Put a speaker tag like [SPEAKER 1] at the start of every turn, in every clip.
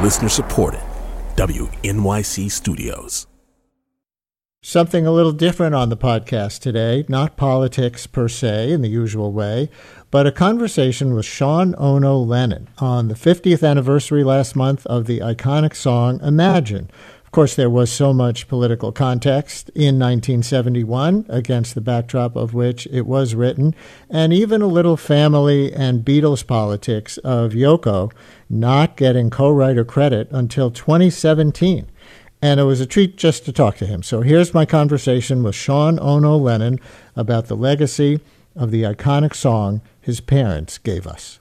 [SPEAKER 1] Listener supported. WNYC Studios.
[SPEAKER 2] Something a little different on the podcast today, not politics per se in the usual way, but a conversation with Sean Ono Lennon on the 50th anniversary last month of the iconic song Imagine. Of course, there was so much political context in 1971, against the backdrop of which it was written, and even a little family and Beatles politics of Yoko not getting co-writer credit until 2017. And it was a treat just to talk to him. So here's my conversation with Sean Ono Lennon about the legacy of the iconic song his parents gave us.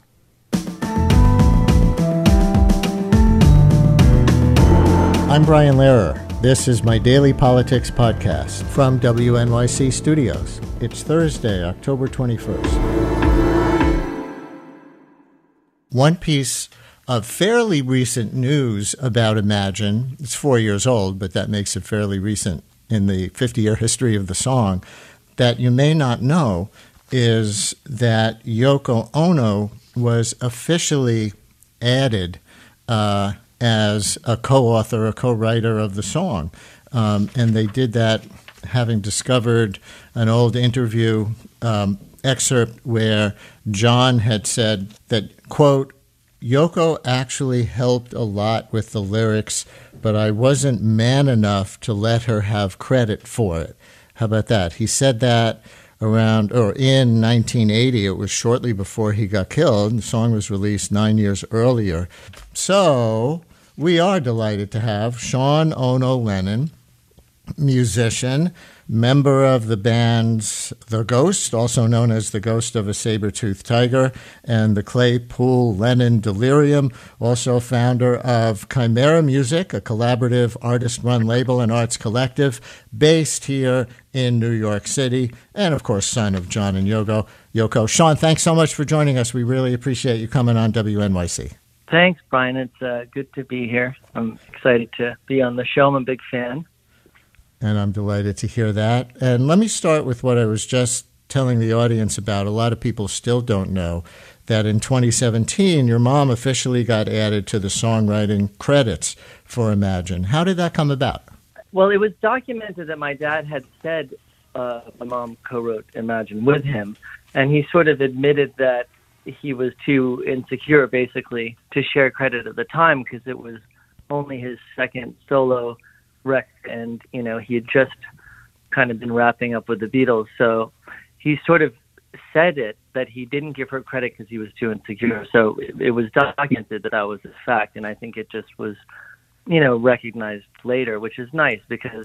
[SPEAKER 2] I'm Brian Lehrer. This is my daily politics podcast from WNYC Studios. It's Thursday, October 21st. One piece of fairly recent news about Imagine, it's 4 years old, but that makes it fairly recent in the 50-year history of the song, that you may not know is that Yoko Ono was officially added as a co-author, a co-writer of the song. And they did that having discovered an old interview excerpt where John had said that, quote, Yoko actually helped a lot with the lyrics, but I wasn't man enough to let her have credit for it. How about that? He said that in 1980. It was shortly before he got killed. The song was released 9 years earlier. So we are delighted to have Sean Ono Lennon, musician, member of the bands The Ghost, also known as The Ghost of a Saber-Toothed Tiger, and the Claypool Lennon Delirium, also founder of Chimera Music, a collaborative artist-run label and arts collective based here in New York City, and of course, son of John and Yoko. Sean, thanks so much for joining us. We really appreciate you coming on WNYC.
[SPEAKER 3] Thanks, Brian. It's good to be here. I'm excited to be on the show. I'm a big fan.
[SPEAKER 2] And I'm delighted to hear that. And let me start with what I was just telling the audience about. A lot of people still don't know that in 2017, your mom officially got added to the songwriting credits for Imagine. How did that come about?
[SPEAKER 3] Well, it was documented that my dad had said my mom co-wrote Imagine with him. And he sort of admitted that he was too insecure, basically, to share credit at the time because it was only his second solo record, and he had just kind of been wrapping up with the Beatles, so he sort of said that he didn't give her credit because he was too insecure. So it was documented that was a fact, and I think it just was recognized later, which is nice because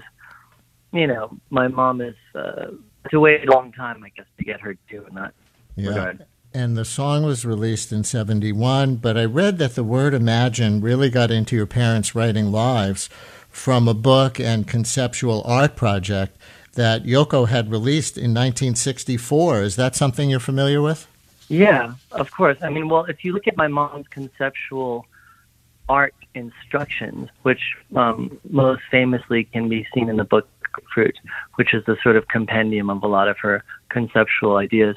[SPEAKER 3] my mom is to wait a long time, I guess, to get her due in that regard.
[SPEAKER 2] And the song was released in 71, but I read that the word Imagine really got into your parents' writing lives from a book and conceptual art project that Yoko had released in 1964. Is that something you're familiar with?
[SPEAKER 3] Yeah, of course. I mean, well, if you look at my mom's conceptual art instructions, which most famously can be seen in the book Fruit, which is the sort of compendium of a lot of her conceptual ideas.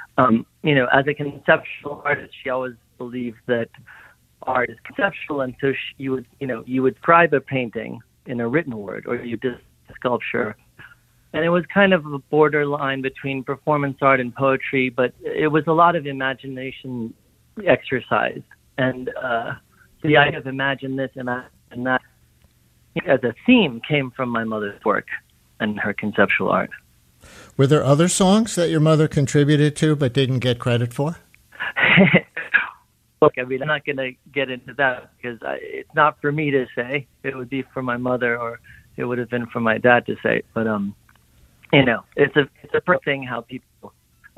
[SPEAKER 3] As a conceptual artist, she always believed that art is conceptual, and so you would describe a painting in a written word, or you did a sculpture, and it was kind of a borderline between performance art and poetry, but it was a lot of imagination exercise, and the idea of imagine this, imagine that as a theme came from my mother's work and her conceptual art.
[SPEAKER 2] Were there other songs that your mother contributed to but didn't get credit for?
[SPEAKER 3] Look, I mean, I'm not going to get into that because it's not for me to say. It would be for my mother, or it would have been for my dad to say. But it's a perfect thing how people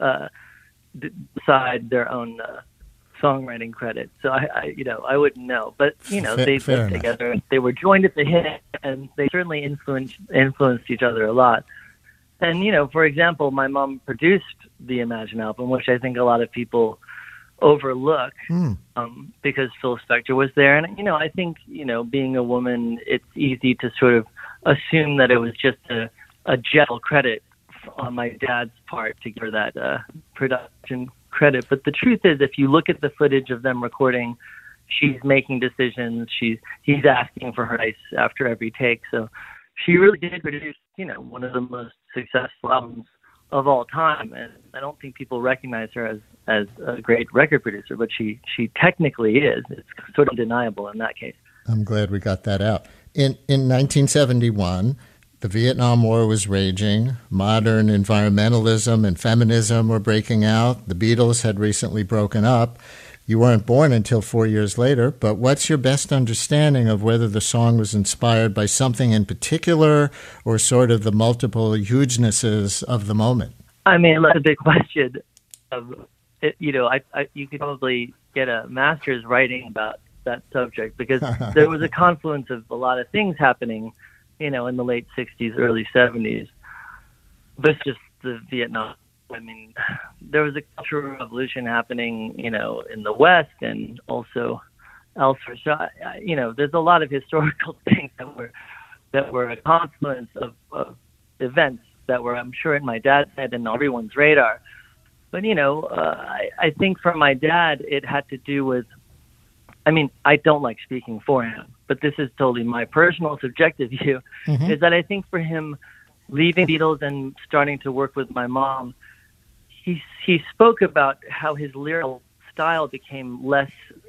[SPEAKER 3] decide their own songwriting credit. So I wouldn't know. But they lived together. They were joined at the hip, and they certainly influenced each other a lot. And for example, my mom produced the Imagine album, which I think a lot of people overlook because Phil Spector was there. And, I think, being a woman, it's easy to sort of assume that it was just a gentle credit on my dad's part to give her that production credit. But the truth is, if you look at the footage of them recording she's making decisions. He's asking for her advice after every take. So she really did produce, one of the most successful albums of all time. And I don't think people recognize her as a great record producer, but she technically is. It's sort of undeniable in that case.
[SPEAKER 2] I'm glad we got that out. In 1971, the Vietnam War was raging. Modern environmentalism and feminism were breaking out. The Beatles had recently broken up. You weren't born until 4 years later, but what's your best understanding of whether the song was inspired by something in particular or sort of the multiple hugenesses of the moment?
[SPEAKER 3] I mean, that's a big question. You could probably get a master's writing about that subject, because there was a confluence of a lot of things happening, in the late 60s, early 70s. But just the Vietnam. I mean, there was a cultural revolution happening, in the West and also elsewhere. So, there's a lot of historical things that were a confluence of events that were, I'm sure, in my dad's head and everyone's radar. But, I think for my dad, it had to do with, I don't like speaking for him, but this is totally my personal subjective view, is that I think for him, leaving Beatles and starting to work with my mom, he spoke about how his lyrical style became less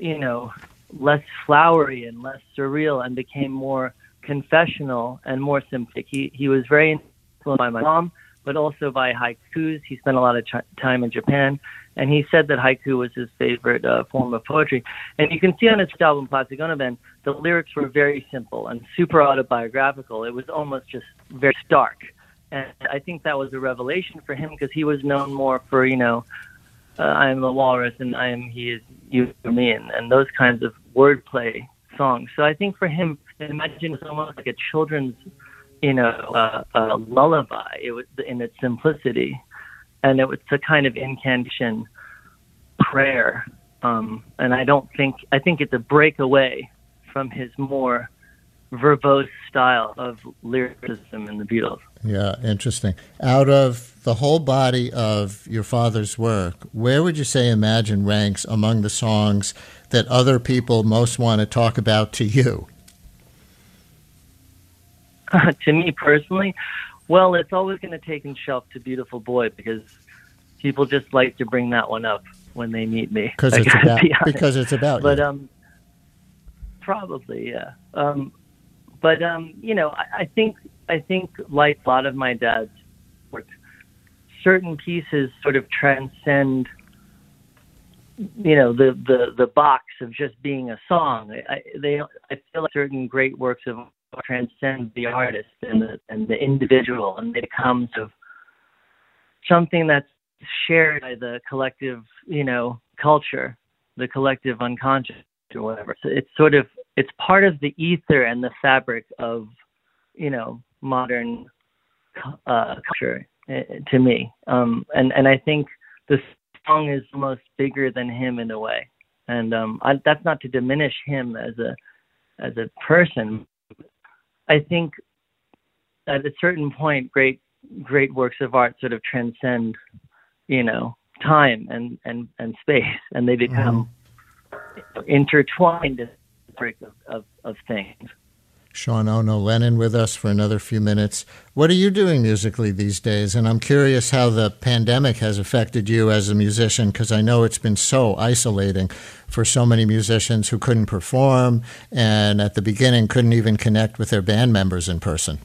[SPEAKER 3] flowery and less surreal and became more confessional and more sympathetic. He was very influenced by my mom, but also by haikus. He spent a lot of time in Japan, and he said that haiku was his favorite form of poetry. And you can see on his album, Plastic Ono Band, the lyrics were very simple and super autobiographical. It was almost just very stark. And I think that was a revelation for him, because he was known more for, I am a walrus and he is you for me, and those kinds of wordplay songs. So I think for him, Imagine was almost like a children's, a lullaby. It was in its simplicity, and it was a kind of incantation prayer. And I think it's a breakaway from his more verbose style of lyricism in the Beatles.
[SPEAKER 2] Yeah, interesting. Out of the whole body of your father's work, where would you say Imagine ranks among the songs that other people most want to talk about to you?
[SPEAKER 3] To me personally, well, it's always going to take in shelf to Beautiful Boy, because people just like to bring that one up when they meet me.
[SPEAKER 2] Because it's about
[SPEAKER 3] but,
[SPEAKER 2] you.
[SPEAKER 3] Probably, yeah. I think like a lot of my dad's work, certain pieces sort of transcend, the box of just being a song. I feel like certain great works of art transcend the artist and the individual, and they become sort of something that's shared by the collective, culture, the collective unconscious or whatever. So it's part of the ether and the fabric of, modern culture to me. And I think the song is almost bigger than him in a way. And that's not to diminish him as a person. I think at a certain point, great works of art sort of transcend, time and space, and they become intertwined in the break of things.
[SPEAKER 2] Sean Ono Lennon with us for another few minutes. What are you doing musically these days? And I'm curious how the pandemic has affected you as a musician, because I know it's been so isolating for so many musicians who couldn't perform and at the beginning couldn't even connect with their band members in person.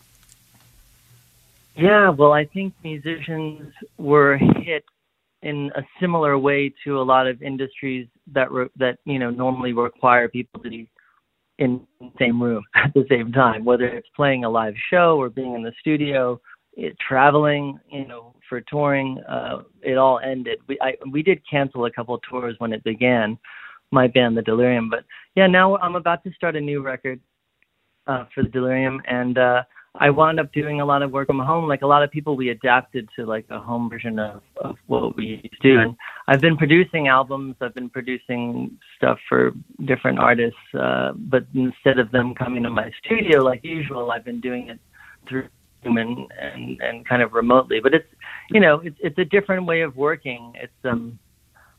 [SPEAKER 3] Yeah, well, I think musicians were hit in a similar way to a lot of industries that normally require people to be in the same room at the same time, whether it's playing a live show or being in the studio, traveling, for touring. It all ended. We did cancel a couple of tours when it began, my band, The Delirium. But yeah, now I'm about to start a new record for The Delirium, and I wound up doing a lot of work from home. Like a lot of people, we adapted to like a home version of what we used to do. And I've been producing albums. I've been producing stuff for different artists. But instead of them coming to my studio like usual, I've been doing it through Zoom and kind of remotely. But it's a different way of working. It's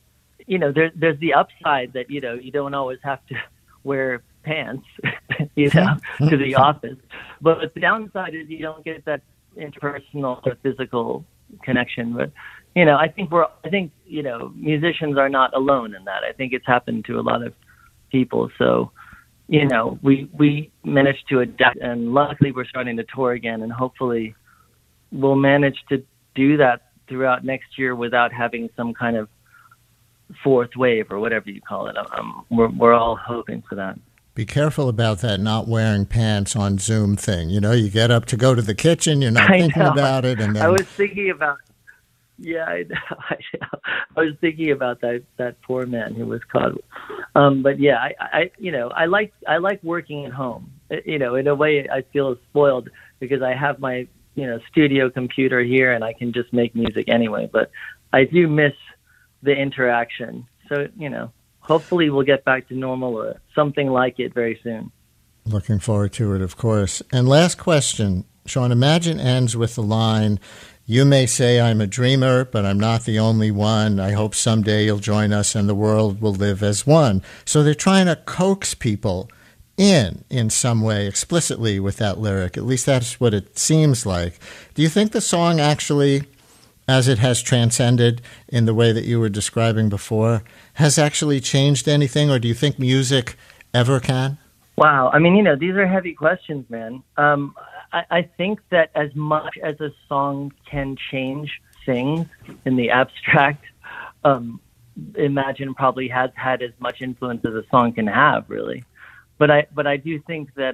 [SPEAKER 3] there's the upside that, you don't always have to wear pants, to the office. But the downside is you don't get that interpersonal or physical connection. But, I think musicians are not alone in that. I think it's happened to a lot of people. So, we managed to adapt, and luckily we're starting to tour again, and hopefully we'll manage to do that throughout next year without having some kind of fourth wave or whatever you call it. We're all hoping for that.
[SPEAKER 2] Be careful about that not wearing pants on Zoom thing. You get up to go to the kitchen, you're not thinking about it. And then
[SPEAKER 3] I was thinking about, I was thinking about that poor man who was caught. But yeah, I like working at home. In a way I feel spoiled because I have my, studio computer here and I can just make music anyway, but I do miss the interaction. So, hopefully we'll get back to normal or something like it very soon.
[SPEAKER 2] Looking forward to it, of course. And last question, Sean, Imagine ends with the line, "You may say I'm a dreamer, but I'm not the only one. I hope someday you'll join us and the world will live as one." So they're trying to coax people in some way explicitly with that lyric. At least that's what it seems like. Do you think the song actually, as it has transcended in the way that you were describing before, has actually changed anything, or do you think music ever can?
[SPEAKER 3] Wow. I mean, these are heavy questions, man. I think that as much as a song can change things in the abstract, Imagine probably has had as much influence as a song can have, really. But I do think that,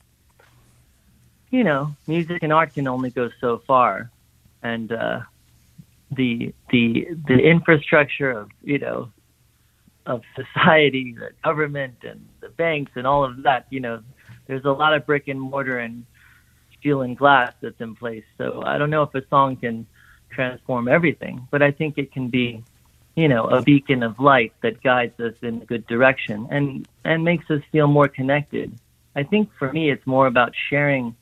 [SPEAKER 3] music and art can only go so far. And the infrastructure of society, the government and the banks and all of that, there's a lot of brick and mortar and steel and glass that's in place. So I don't know if a song can transform everything, but I think it can be, a beacon of light that guides us in a good direction and makes us feel more connected. I think for me, it's more about sharing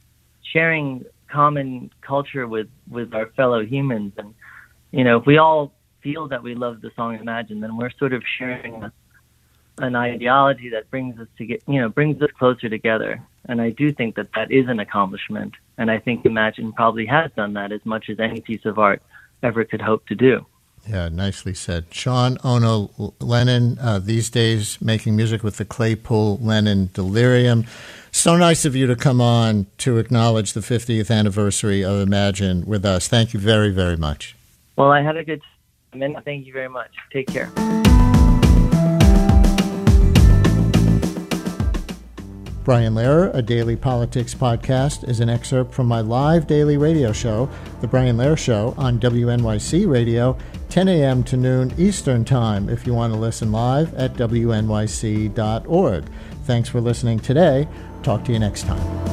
[SPEAKER 3] common culture with our fellow humans. And, if we all feel that we love the song Imagine, then we're sort of sharing an ideology that brings us closer together. And I do think that is an accomplishment. And I think Imagine probably has done that as much as any piece of art ever could hope to do.
[SPEAKER 2] Yeah, nicely said. Sean Ono Lennon, these days making music with the Claypool Lennon Delirium. So nice of you to come on to acknowledge the 50th anniversary of Imagine with us. Thank you very, very much.
[SPEAKER 3] Well, I had a good time, and thank you very much. Take care.
[SPEAKER 2] Brian Lehrer, a daily politics podcast, is an excerpt from my live daily radio show, The Brian Lehrer Show, on WNYC Radio, 10 a.m. to noon Eastern Time, if you want to listen live at wnyc.org. Thanks for listening today. Talk to you next time.